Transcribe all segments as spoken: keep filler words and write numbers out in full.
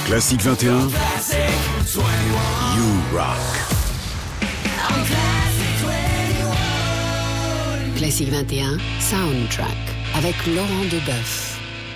Classique vingt et un, You Rock. Classique vingt et un, Soundtrack, avec Laurent Deboeuf.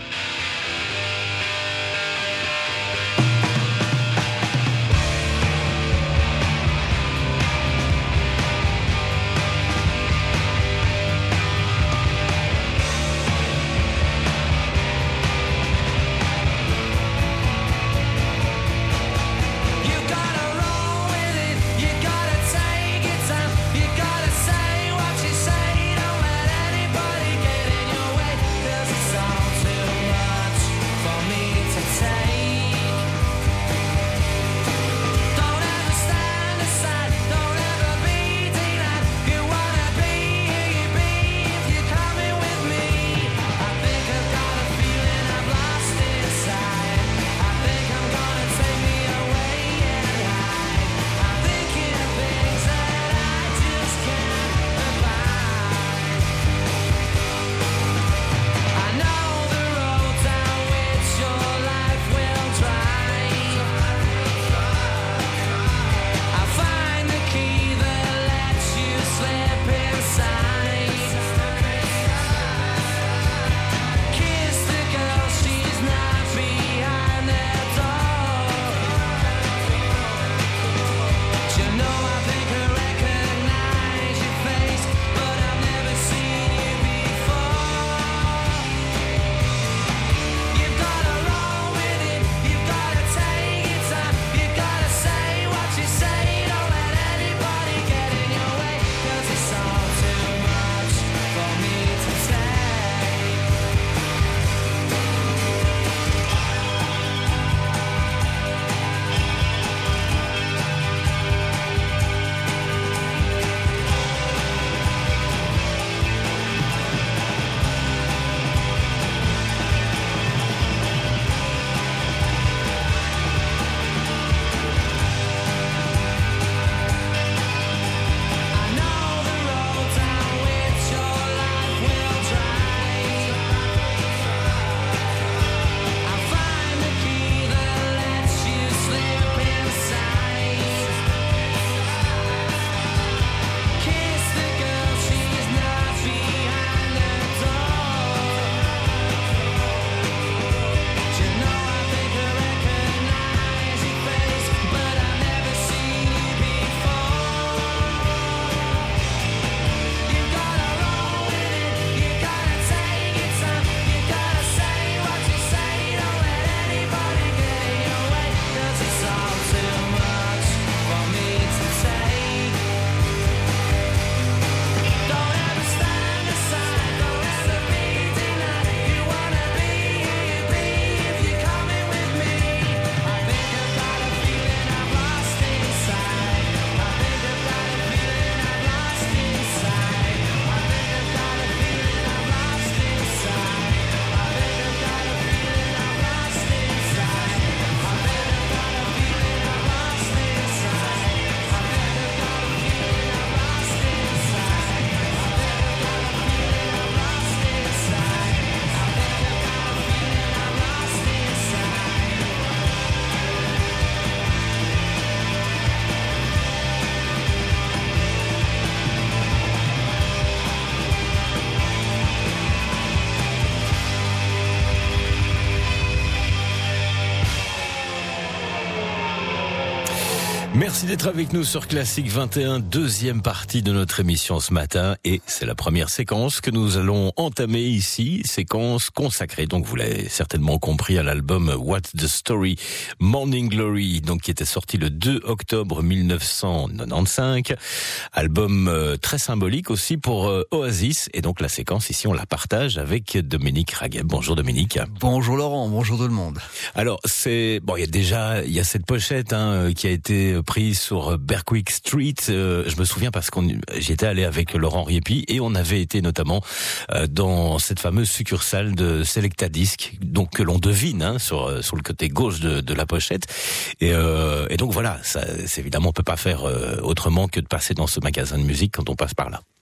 Merci d'être avec nous sur Classique vingt et un, deuxième partie de notre émission ce matin, et c'est la première séquence que nous allons entamer ici, séquence consacrée, donc vous l'avez certainement compris, à l'album What's the Story, Morning Glory, donc qui était sorti le deux octobre mille neuf cent quatre-vingt-quinze, album euh, très symbolique aussi pour euh, Oasis, et donc la séquence ici on la partage avec Dominique Ragueb. Bonjour Dominique. Bonjour Laurent, bonjour tout le monde. Alors c'est bon, il y a déjà il y a cette pochette hein, qui a été prise sur Berwick Street. Euh, je me souviens parce qu'on j'étais allé avec Laurent Riepi et on avait été notamment euh, dans cette fameuse succursale de Selecta Disc, donc que l'on devine hein, sur sur le côté gauche de, de la pochette. Et, euh, et donc voilà, ça, c'est évidemment on peut pas faire euh, autrement que de passer dans ce magasin de musique quand on passe par là.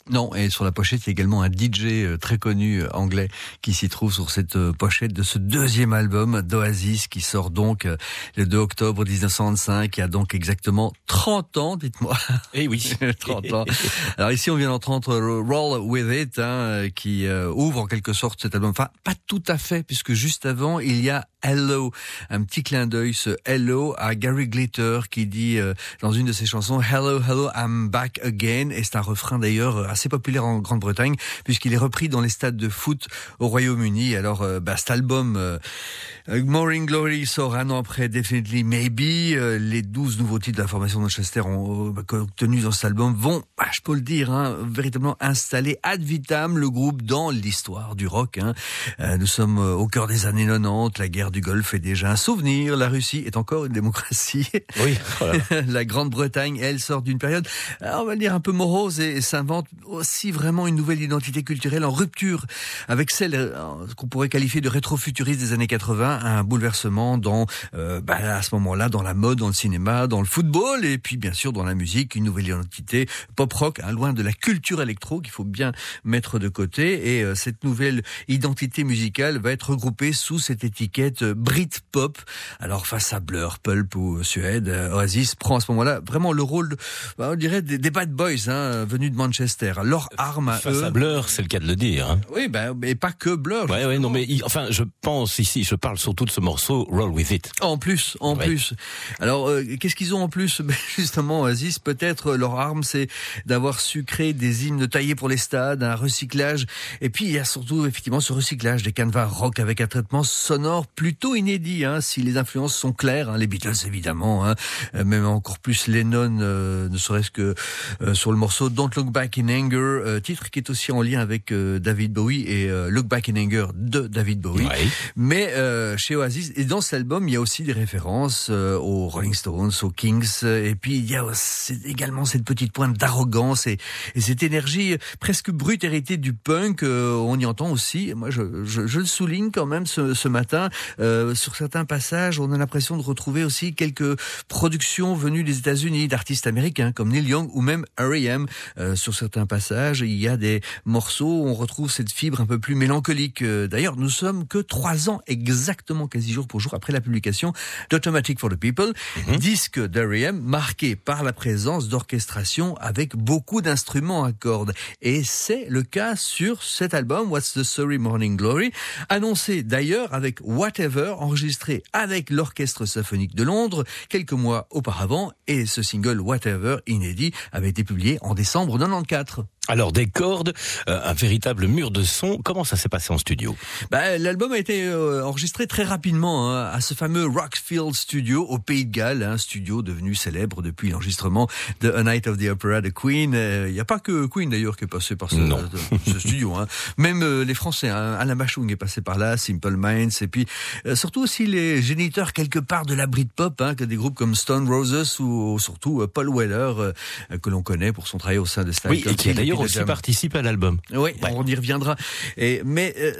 Non, et sur la pochette, il y a également un D J très connu anglais qui s'y trouve sur cette pochette de ce deuxième album d'Oasis qui sort donc le deux octobre dix-neuf cent vingt-cinq, qui a donc exactement trente ans, dites-moi. Eh oui. trente ans. Alors ici, on vient d'entendre Roll With It, hein, qui euh, ouvre en quelque sorte cet album. Enfin, pas tout à fait, puisque juste avant, il y a Hello, un petit clin d'œil, ce Hello à Gary Glitter qui dit euh, dans une de ses chansons Hello, hello, I'm back again, et c'est un refrain d'ailleurs assez populaire en Grande-Bretagne puisqu'il est repris dans les stades de foot au Royaume-Uni. Alors euh, bah, cet album euh, Morning Glory sort un an après Definitely Maybe. Euh, les douze nouveaux titres de la formation de Manchester ont euh, obtenus dans cet album vont, bah, je peux le dire, hein, véritablement installer ad vitam le groupe dans l'histoire du rock. Hein. Euh, nous sommes euh, au cœur des années quatre-vingt-dix, la guerre du Golfe est déjà un souvenir, la Russie est encore une démocratie. Oui, voilà. La Grande-Bretagne, elle, sort d'une période, on va dire, un peu morose et, et s'invente aussi vraiment une nouvelle identité culturelle en rupture avec celle euh, qu'on pourrait qualifier de rétro-futuriste des années quatre-vingts, un bouleversement dans, euh, bah, à ce moment-là, dans la mode, dans le cinéma, dans le football et puis bien sûr dans la musique, une nouvelle identité pop-rock, hein, loin de la culture électro qu'il faut bien mettre de côté, et euh, cette nouvelle identité musicale va être regroupée sous cette étiquette Britpop. Alors face à Blur, Pulp ou Suède, Oasis prend à ce moment-là vraiment le rôle, de, on dirait, des, des bad boys, hein, venus de Manchester. Leur arme à face eux... à Blur, c'est le cas de le dire. Hein. Oui, ben, mais pas que Blur. Ouais, ouais, non, mais il, enfin, je pense ici, je parle surtout de ce morceau Roll With It. En plus, en ouais. plus. Alors, euh, qu'est-ce qu'ils ont en plus? Ben, justement, Oasis, peut-être leur arme, c'est d'avoir su créer des hymnes taillés pour les stades, un recyclage. Et puis, il y a surtout, effectivement, ce recyclage des canevas rock avec un traitement sonore plutôt inédit, hein, si les influences sont claires, hein, les Beatles évidemment, hein, même encore plus Lennon, euh, ne serait-ce que euh, sur le morceau Don't Look Back in Anger, euh, titre qui est aussi en lien avec euh, David Bowie et euh, Look Back in Anger de David Bowie. Ouais. Mais euh, chez Oasis, et dans cet album, il y a aussi des références euh, aux Rolling Stones, aux Kings, et puis il y a aussi, également cette petite pointe d'arrogance et, et cette énergie presque brute héritée du punk. Euh, on y entend aussi, moi je, je, je le souligne quand même ce, ce matin, Euh, sur certains passages, on a l'impression de retrouver aussi quelques productions venues des États-Unis, d'artistes américains comme Neil Young ou même R E M. Euh, sur certains passages, il y a des morceaux où on retrouve cette fibre un peu plus mélancolique. Euh, d'ailleurs, nous sommes que trois ans exactement, quasi jour pour jour, après la publication d'Automatic for the People, mm-hmm. disque d'R E M marqué par la présence d'orchestration avec beaucoup d'instruments à cordes. Et c'est le cas sur cet album, What's the Sorry Morning Glory, annoncé d'ailleurs avec Whatever, enregistré avec l'Orchestre Symphonique de Londres quelques mois auparavant, et ce single Whatever inédit avait été publié en décembre quatre-vingt-quatorze. Alors des cordes, euh, un véritable mur de son. Comment ça s'est passé en studio? Bah, l'album a été euh, enregistré très rapidement hein, à ce fameux Rockfield Studio au Pays de Galles, un studio devenu célèbre depuis l'enregistrement de A Night of the Opera de Queen. Il euh, n'y a pas que Queen d'ailleurs qui est passé par ce, ce, ce studio. Hein. Même euh, les Français, hein, Alain Bachung est passé par là, Simple Minds, et puis euh, surtout aussi les géniteurs quelque part de la Britpop, hein, que des groupes comme Stone Roses ou, ou surtout euh, Paul Weller, euh, que l'on connaît pour son travail au sein de Style. Oui, et qui a d'ailleurs aussi participe à l'album. Oui, ouais. On y reviendra. Et, mais euh,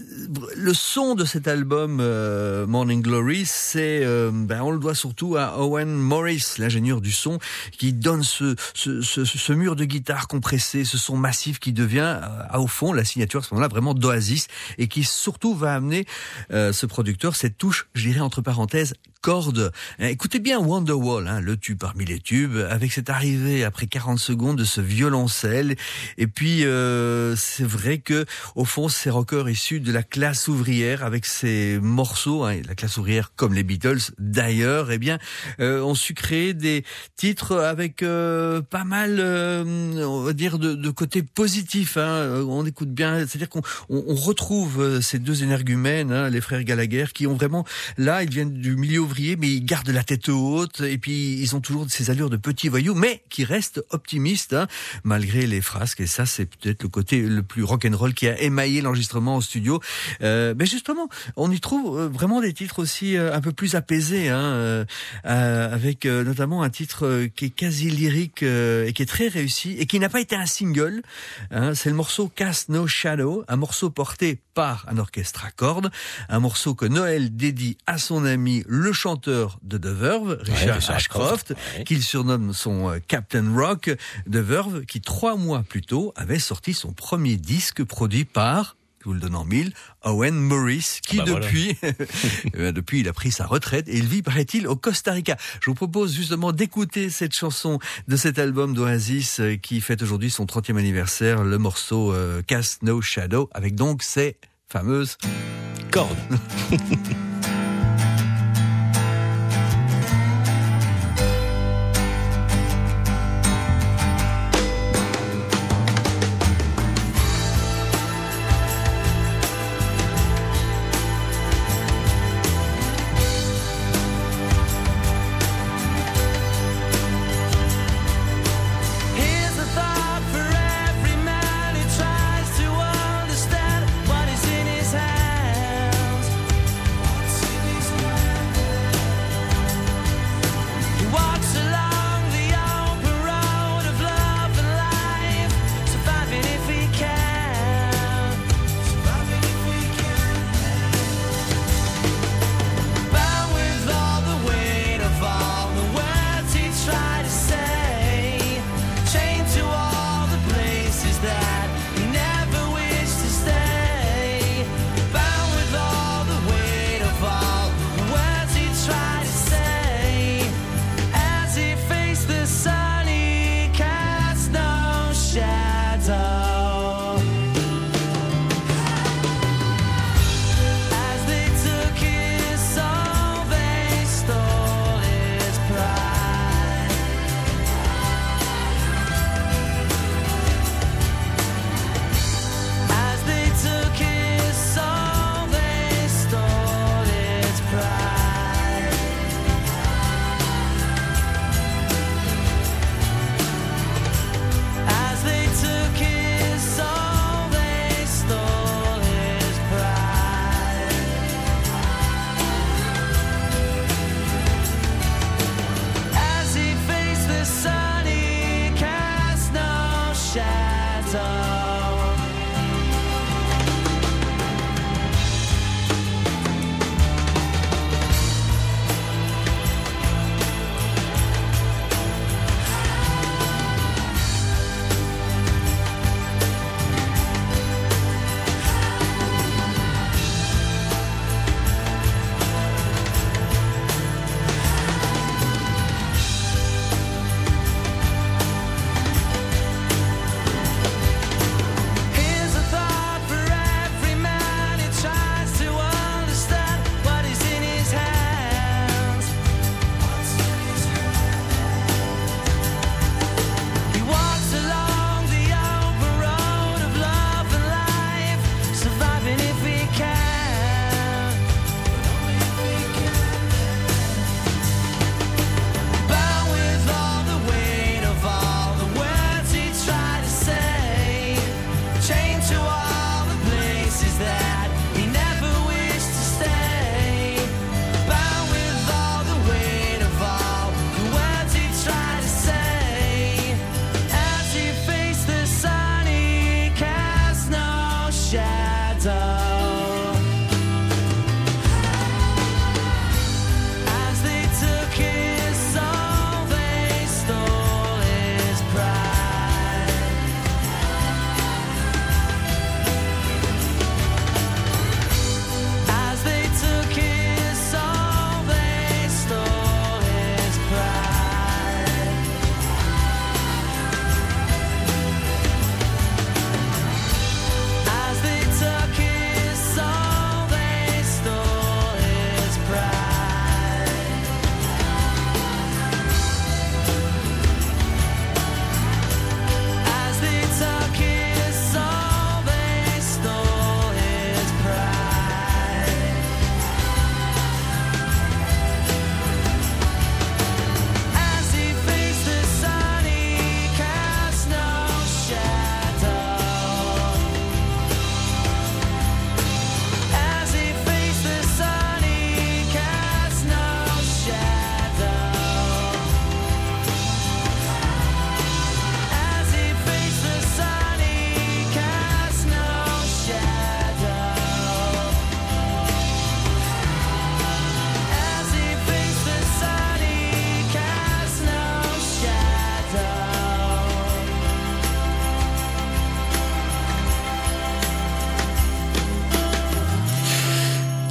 le son de cet album euh, Morning Glory, c'est, euh, ben, on le doit surtout à Owen Morris, l'ingénieur du son, qui donne ce, ce, ce, ce mur de guitare compressé, ce son massif qui devient, euh, au fond, la signature à ce moment-là vraiment d'Oasis, et qui surtout va amener euh, ce producteur cette touche, je dirais entre parenthèses, corde. Écoutez bien Wonderwall, hein, le tube parmi les tubes, avec cette arrivée après quarante secondes de ce violoncelle. Et puis euh, c'est vrai que au fond, ces rockers issus de la classe ouvrière, avec ces morceaux, hein, la classe ouvrière comme les Beatles d'ailleurs, eh bien, euh, ont su créer des titres avec euh, pas mal, euh, on va dire, de, de côté positif. Hein. On écoute bien, c'est-à-dire qu'on on, on retrouve ces deux énergumènes, hein, les frères Gallagher, qui ont vraiment, là, ils viennent du milieu ouvrier, mais ils gardent la tête haute, et puis ils ont toujours ces allures de petits voyous, mais qui restent optimistes, hein, malgré les frasques. Et ça, c'est peut-être le côté le plus rock'n'roll qui a émaillé l'enregistrement au studio. Euh, mais justement, on y trouve vraiment des titres aussi un peu plus apaisés, hein, euh, avec euh, notamment un titre qui est quasi lyrique euh, et qui est très réussi et qui n'a pas été un single. Hein, c'est le morceau Cast No Shadow, un morceau porté par un orchestre à cordes, un morceau que Noël dédie à son ami le chanteur de The Verve, Richard, ouais, Richard Ashcroft, ouais. qu'il surnomme son euh, Captain Rock. The Verve, qui trois mois plus tôt avait sorti son premier disque produit par, je vous le donne en mille, Owen Morris, qui ah bah depuis, voilà. depuis il a pris sa retraite et il vit, paraît-il, au Costa Rica. Je vous propose justement d'écouter cette chanson de cet album d'Oasis euh, qui fête aujourd'hui son trentième anniversaire, le morceau euh, Cast No Shadow, avec donc ces fameuses cordes.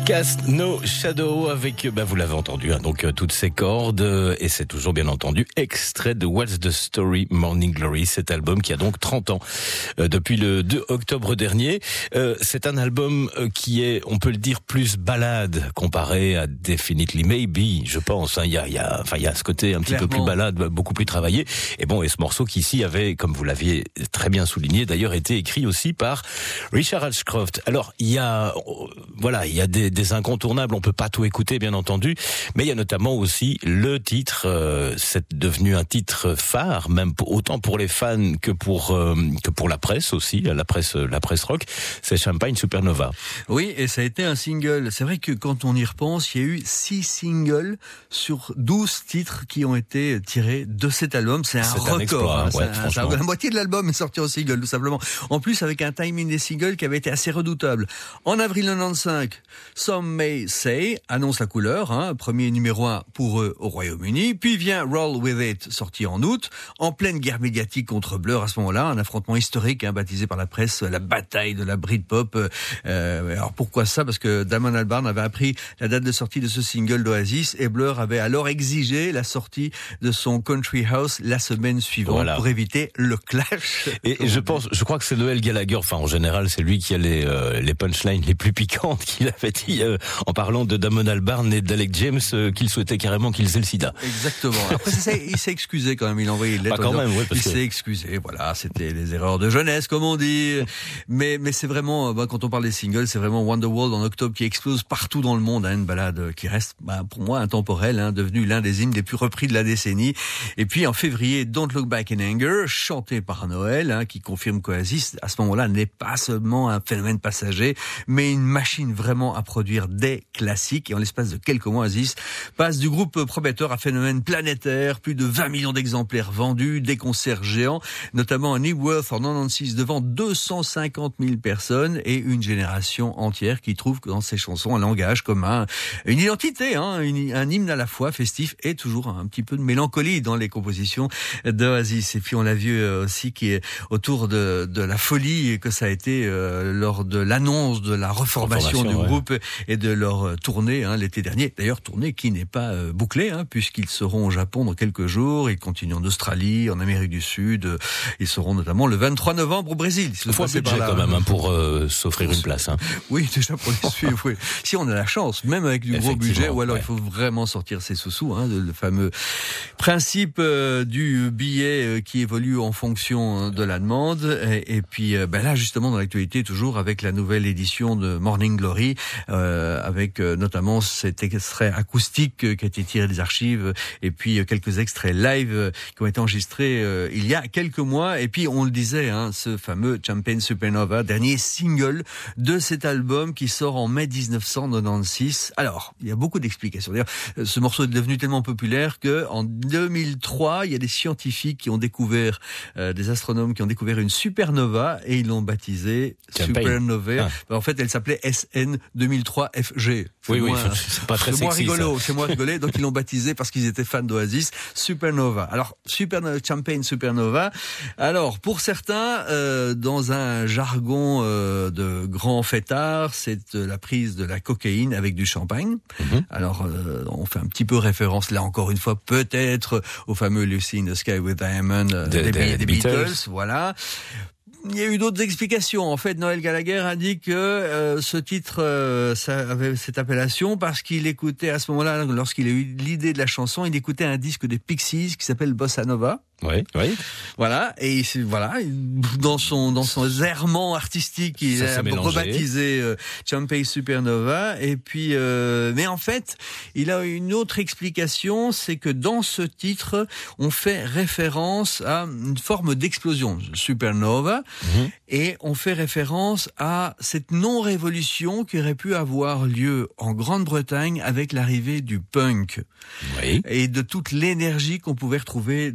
Cast No Shadow avec, bah, vous l'avez entendu, hein, donc euh, toutes ces cordes, euh, et c'est toujours bien entendu extrait de What's the Story Morning Glory, cet album qui a donc trente ans euh, depuis le deux octobre dernier. Euh, c'est un album euh, qui est, on peut le dire, plus balade comparé à Definitely Maybe, je pense. Il hein, y a, il y a, enfin, il y a ce côté un petit Clairement. peu plus balade, beaucoup plus travaillé. Et bon, et ce morceau qui ici avait, comme vous l'aviez très bien souligné, d'ailleurs été écrit aussi par Richard Ashcroft. Alors, il y a, voilà, il y a des des incontournables, on peut pas tout écouter bien entendu, mais il y a notamment aussi le titre, euh, c'est devenu un titre phare, même pour, autant pour les fans que pour euh, que pour la presse aussi, la presse la presse rock, c'est Champagne Supernova. Oui, et ça a été un single. C'est vrai que quand on y repense, il y a eu six singles sur douze titres qui ont été tirés de cet album. C'est un c'est record. Un exploit, hein, ouais, c'est un, la moitié de l'album est sorti en single, tout simplement. En plus, avec un timing des singles qui avait été assez redoutable. En avril quatre-vingt-quinze, Some May Say annonce la couleur, hein, premier numéro un pour eux au Royaume-Uni. Puis vient Roll With It, sorti en août, en pleine guerre médiatique contre Blur à ce moment-là, un affrontement historique, hein, baptisé par la presse la bataille de la Britpop. Euh, alors pourquoi ça ? Parce que Damon Albarn avait appris la date de sortie de ce single d'Oasis et Blur avait alors exigé la sortie de son Country House la semaine suivante voilà. pour éviter le clash. Et, et je pense, je crois que c'est Noel Gallagher, enfin en général c'est lui qui a les, euh, les punchlines les plus piquantes qu'il avait dit euh, en parlant de Damon Albarn et d'Alec James, euh, qu'il souhaitait carrément qu'ils aient le sida. Exactement. Après, ça, il s'est excusé quand même. Il a envoyé une lettre. Pas quand même, ouais, parce il que... s'est excusé. Voilà, c'était les erreurs de jeunesse, comme on dit. Mais, mais c'est vraiment, bah, quand on parle des singles, c'est vraiment Wonderworld en octobre qui explose partout dans le monde. Hein, une balade qui reste, bah, pour moi, intemporelle, hein, devenue l'un des hymnes les plus repris de la décennie. Et puis en février, Don't Look Back in Anger, chanté par Noël, hein, qui confirme qu'Oasis, à ce moment-là, n'est pas seulement un phénomène passager, mais une machine vraiment à produire des classiques. Et en l'espace de quelques mois, Oasis passe du groupe prometteur à phénomène planétaire, plus de vingt millions d'exemplaires vendus, des concerts géants, notamment à Nebworth en quatre-vingt-seize devant deux cent cinquante mille personnes et une génération entière qui trouve que dans ses chansons un langage commun, une identité, hein, une, un hymne à la fois festif et toujours un petit peu de mélancolie dans les compositions d'Oasis. Et puis on l'a vu aussi qui est autour de, de la folie que ça a été euh, lors de l'annonce de la reformation, reformation du ouais. groupe et de leur tournée hein, l'été dernier. D'ailleurs, tournée qui n'est pas euh, bouclée, hein, puisqu'ils seront au Japon dans quelques jours. Ils continuent en Australie, en Amérique du Sud. Ils seront notamment le vingt-trois novembre au Brésil. Il faut un budget quand même hein, pour euh, s'offrir une place. Hein. Oui, déjà pour les suivre. Oui. Si on a la chance, même avec du gros budget, ou alors ouais. il faut vraiment sortir ses sous-sous. Hein, le fameux principe euh, du billet euh, qui évolue en fonction de la demande. Et, et puis euh, ben là, justement, dans l'actualité, toujours avec la nouvelle édition de Morning Glory, euh, avec euh, notamment cet extrait acoustique euh, qui a été tiré des archives, et puis euh, quelques extraits live euh, qui ont été enregistrés euh, il y a quelques mois. Et puis, on le disait, hein, ce fameux Champagne Supernova, dernier single de cet album qui sort en mai dix-neuf cent quatre-vingt-seize. Alors, il y a beaucoup d'explications. D'ailleurs, ce morceau est devenu tellement populaire que en deux mille trois, il y a des scientifiques qui ont découvert, euh, des astronomes qui ont découvert une supernova et ils l'ont baptisée Supernova. Ah. En fait, elle s'appelait S N deux mille trois F G. Oui, oui, c'est pas très sexy. C'est moins rigolo, c'est moins rigolé. Donc ils l'ont baptisé parce qu'ils étaient fans d'Oasis, Supernova. Alors, Super Champagne Supernova. Alors, pour certains, euh, dans un jargon euh, de grands fêtards, c'est euh, la prise de la cocaïne avec du champagne. Mm-hmm. Alors, euh, on fait un petit peu référence là encore une fois, peut-être au fameux Lucy in the Sky with Diamond euh, des, des, des Beatles. Beatles. Voilà. Il y a eu d'autres explications. En fait, Noel Gallagher a dit que euh, ce titre euh, ça avait cette appellation parce qu'il écoutait à ce moment-là, lorsqu'il a eu l'idée de la chanson, il écoutait un disque des Pixies qui s'appelle Bossa Nova. Oui, oui. Voilà, et voilà, dans son dans son errement artistique, il ça a rebaptisé euh, Champagne Supernova. Et puis, euh, mais en fait, il a une autre explication, c'est que dans ce titre, on fait référence à une forme d'explosion, supernova, mmh. et on fait référence à cette non-révolution qui aurait pu avoir lieu en Grande-Bretagne avec l'arrivée du punk, oui. et de toute l'énergie qu'on pouvait retrouver dans le punk.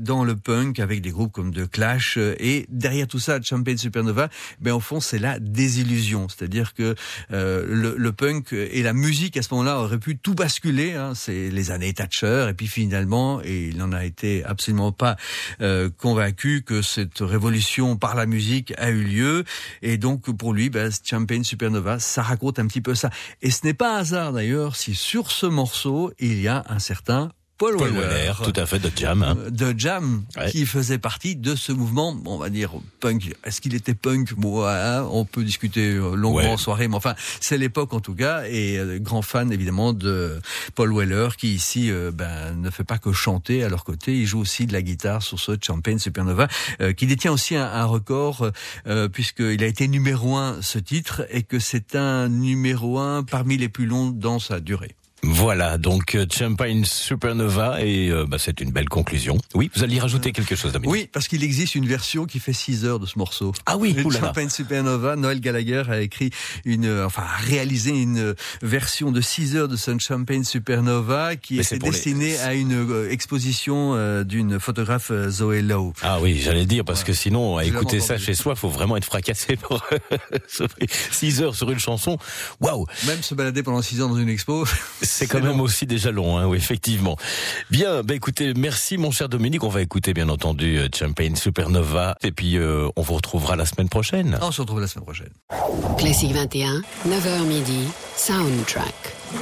punk avec des groupes comme The Clash. Et derrière tout ça, Champagne Supernova, ben au fond, c'est la désillusion. C'est-à-dire que euh, le, le punk et la musique à ce moment-là auraient pu tout basculer. Hein. C'est les années Thatcher. Et puis finalement, et il n'en a été absolument pas euh, convaincu que cette révolution par la musique a eu lieu. Et donc pour lui, ben, Champagne Supernova, ça raconte un petit peu ça. Et ce n'est pas un hasard d'ailleurs si sur ce morceau, il y a un certain Paul, Paul Weller, Weller, tout à fait, de Jam. Hein. De Jam, ouais. qui faisait partie de ce mouvement, on va dire punk. Est-ce qu'il était punk? Bon, hein, on peut discuter longuement ouais. en soirée, mais enfin, c'est l'époque en tout cas, et euh, grand fan évidemment de Paul Weller, qui ici euh, ben, ne fait pas que chanter à leur côté, il joue aussi de la guitare sur ce Champagne Supernova, euh, qui détient aussi un, un record, euh, puisqu'il a été numéro un ce titre, et que c'est un numéro un parmi les plus longs dans sa durée. Voilà, donc euh, Champagne Supernova, et euh, bah, c'est une belle conclusion. Oui, vous alliez rajouter quelque chose, Dominique? Oui, parce qu'il existe une version qui fait six heures de ce morceau. Ah oui, Champagne Supernova, Noel Gallagher a écrit une, euh, enfin a réalisé une version de six heures de son Champagne Supernova qui était destinée les... à une euh, exposition euh, d'une photographe euh, Zoé Lowe. Ah oui, j'allais dire, parce voilà. que sinon, à écouter ça entendu. chez soi, faut vraiment être fracassé pour six heures sur une chanson. Waouh! Même se balader pendant six heures dans une expo. C'est quand même long. Aussi déjà long, hein, oui, effectivement. Bien, bah écoutez, merci mon cher Dominique. On va écouter bien entendu Champagne Supernova, et puis euh, on vous retrouvera la semaine prochaine. On se retrouve la semaine prochaine. Classique vingt et un, neuf heures midi, Soundtrack.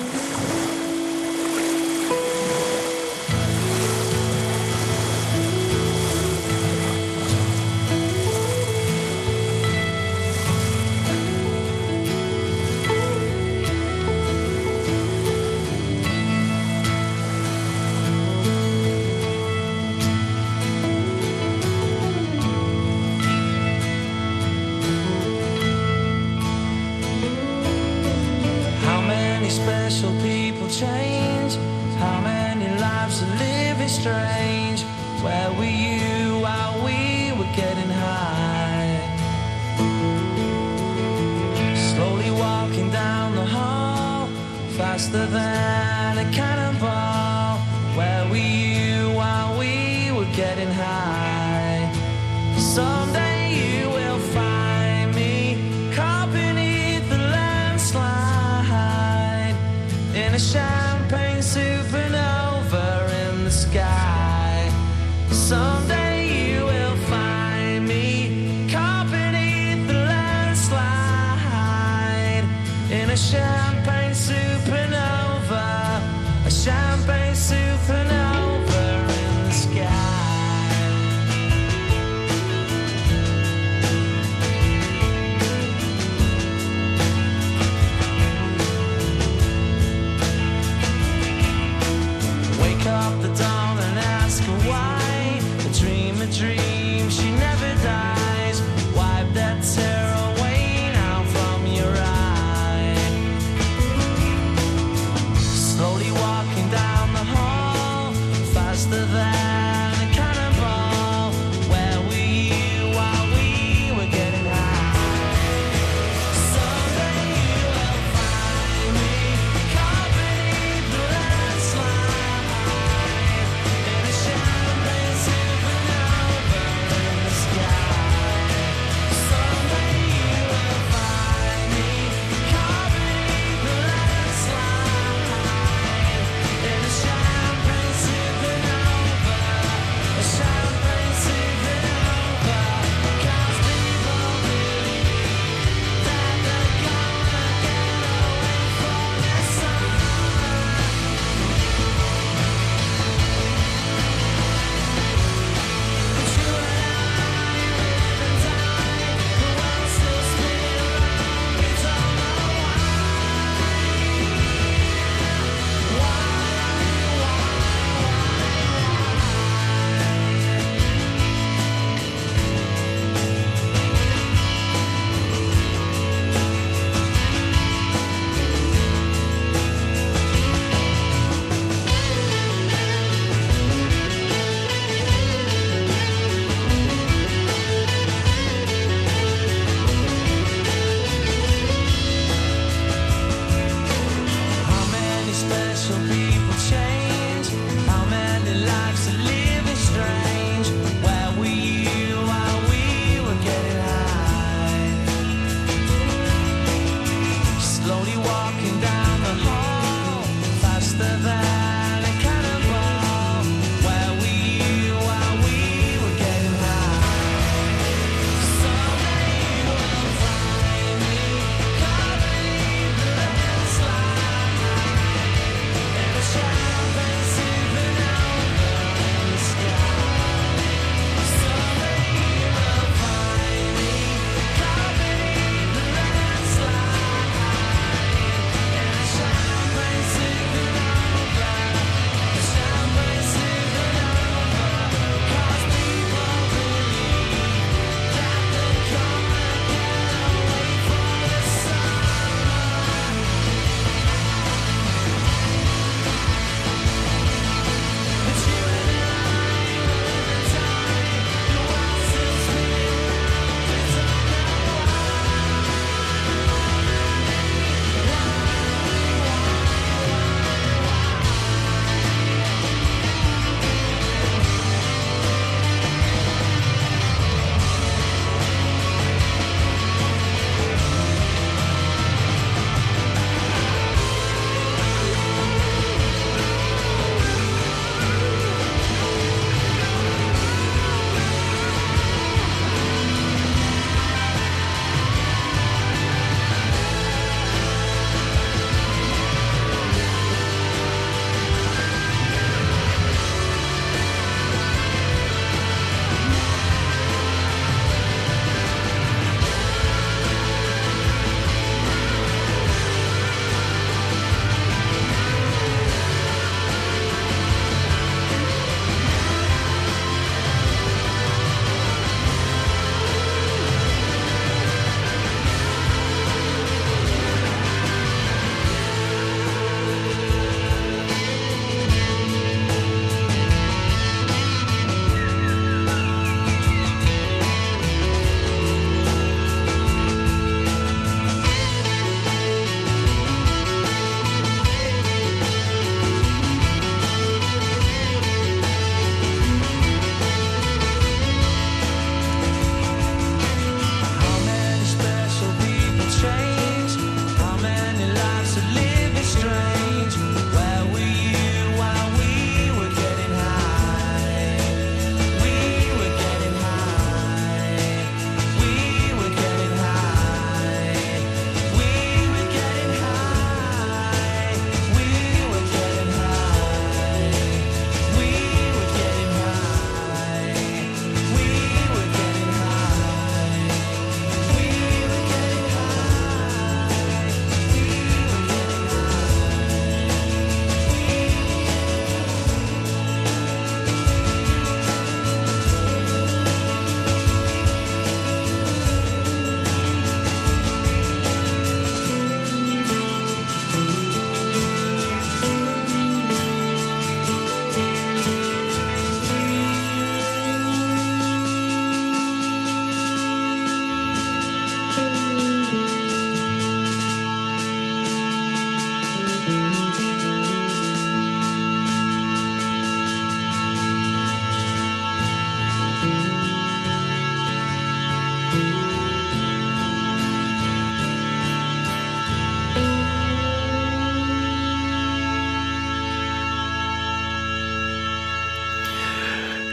Special people change. How many lives are living strange? Where were you while we were getting high? Slowly walking down the hall, faster than a cannonball. Where were you while we were getting high? Someday you will find me caught beneath the landslide in a champagne supernova in the sky. Someday you will find me caught beneath the landslide in a champagne supernova, a champagne supernova in the sky. Up the dawn and ask her why. A dream, a dream, she never dies. Wipe that tear away now from your eye. Slowly walking down the hall, faster than a cannonball. Where were you while we were getting high? Someday you will find me caught beneath the landslide. Special people change. How many lives are living strange?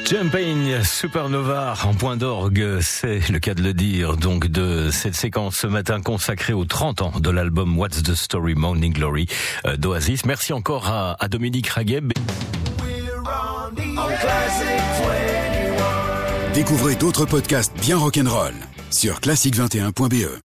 Champagne Supernova en point d'orgue, c'est le cas de le dire, donc de cette séquence ce matin consacrée aux trente ans de l'album What's the Story Morning Glory d'Oasis. Merci encore à, à Dominique Ragueb. Découvrez d'autres podcasts bien rock'n'roll sur classique vingt et un point b e.